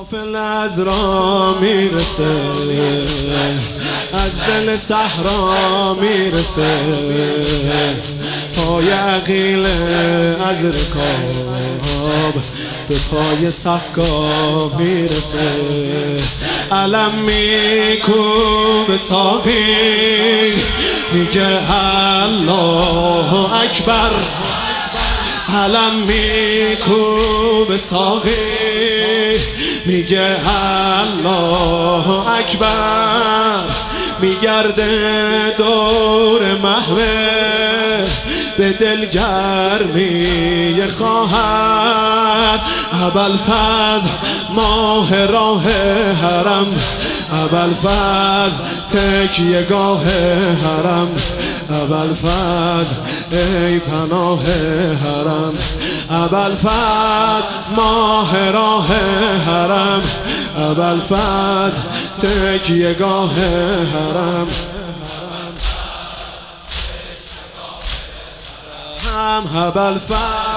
قافل از راه میرسه، از دل صحرا میرسه، پای عقیل از رکاب به پای سقا میرسه. علم میکوبه ساقی میگه الله اکبر، علم میکوبه ساقی میگه الله اکبر، میگرده دور محوه به دلگرمی خواهر. ابوالفضل ماه راه حرم، ابوالفضل تکیه گاه حرم، ابوالفضل ای پناه حرم، ابوالفضل ماه راه حرم، ابوالفضل تکیه گاه حرم. ابوالفضل